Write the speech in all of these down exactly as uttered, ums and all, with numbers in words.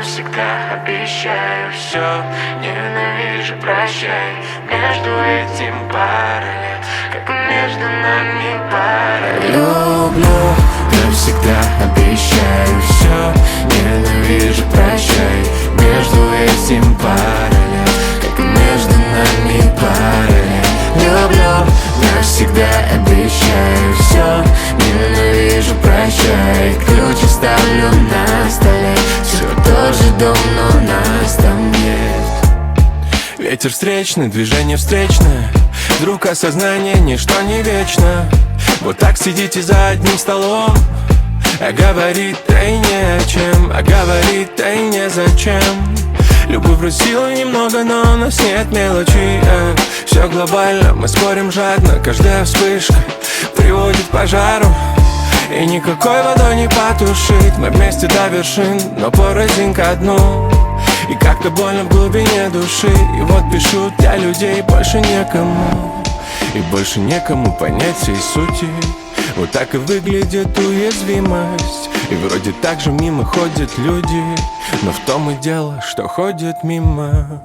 навсегда обещаю все, ненавижу, прощай. Между этим пара лет, как между нами пара лет. Люблю, навсегда обещаю все, ненавижу, прощай. Между этим пара лет, как между нами пара лет. Люблю, навсегда обещаю все, ненавижу, прощай. Ключ оставлю на столе, все тот же дом, но нас там нет. Ветер встречный, движение встречное, вдруг осознание, ничто не вечно. Вот так сидите за одним столом, а говорит-то и не о чем, а говорит-то и не зачем. Любовь бросила немного, но у нас нет мелочей, э. Все глобально, мы спорим жадно, каждая вспышка приводит к пожару. И никакой водой не потушить, мы вместе до вершин, но порознь ко дну. И как-то больно в глубине души, и вот пишу для людей больше некому. И больше некому понять всей сути. Вот так и выглядит уязвимость. И вроде так же мимо ходят люди, но в том и дело, что ходят мимо.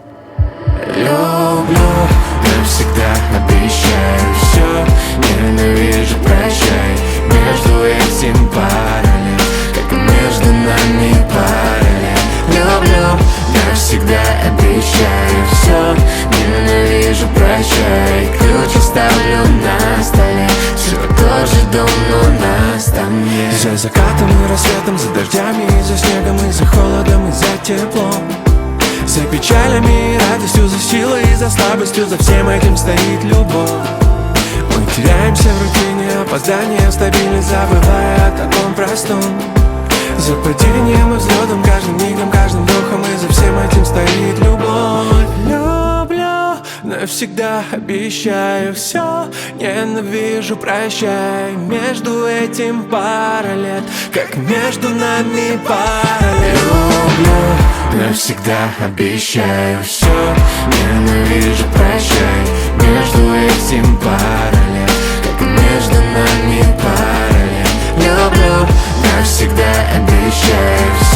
Люблю, навсегда обещаю все, ненавижу, прощай. Между этим пара лет, как между нами пара лет. Люблю, навсегда обещаю все, ненавижу, прощай. Ключ оставлю на столе, все тот же дом, но нас там нет. За закатом и рассветом, за дождями и за снегом, и за холодом, и за теплом, за печалями и радостью, за силой и за слабостью, за всем этим стоит любовь. Мы теряемся в рутине, опоздание, стабильность, забывая о таком простом. За падением и взлетом, каждым мигом, каждым вдохом, и за всем этим стоит любовь. Люблю, навсегда обещаю все, ненавижу, прощай. Между этим пара лет, как между нами пара лет. Люблю, навсегда обещаю все, ненавижу, прощай. Между этим пара лет, как между нами пара лет. Люблю, навсегда обещаю все.